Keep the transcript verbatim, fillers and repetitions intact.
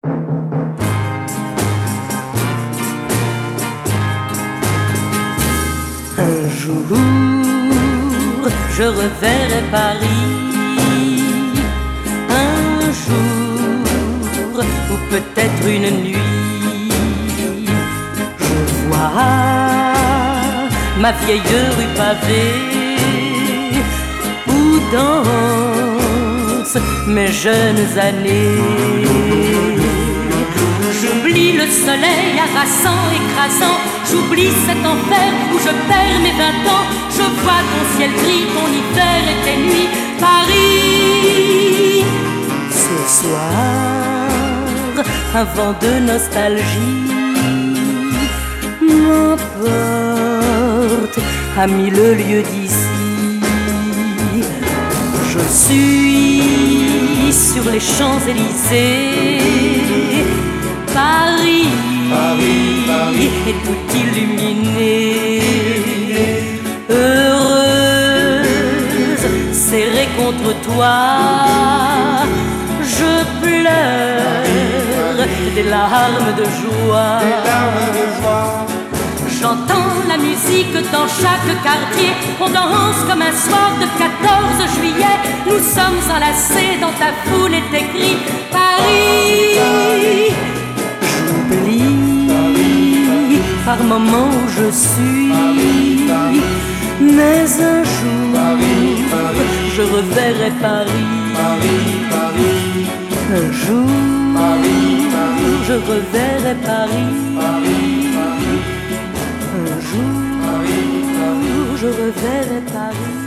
Un jour, je reverrai Paris. Un jour, ou peut-être une nuit, je vois ma vieille rue pavée où dansent mes jeunes années. J'oublie le soleil harassant, écrasant. J'oublie cet enfer où je perds mes vingt ans. Je vois ton ciel gris, ton hiver et tes nuits. Paris, ce soir, un vent de nostalgie m'emporte à mille lieues d'ici. Je suis sur les Champs-Élysées. Paris, Paris, Paris est tout illuminé. Heureuse, serrée contre toi, je pleure des larmes de joie. J'entends la musique dans chaque quartier. On danse comme un soir de quatorze juillet. Nous sommes enlacés dans ta foule et tes cris. Paris, j'oublie par moments où je suis. Mais un jour, je reverrai Paris. Un jour, je reverrai Paris. Un jour, je reverrai Paris.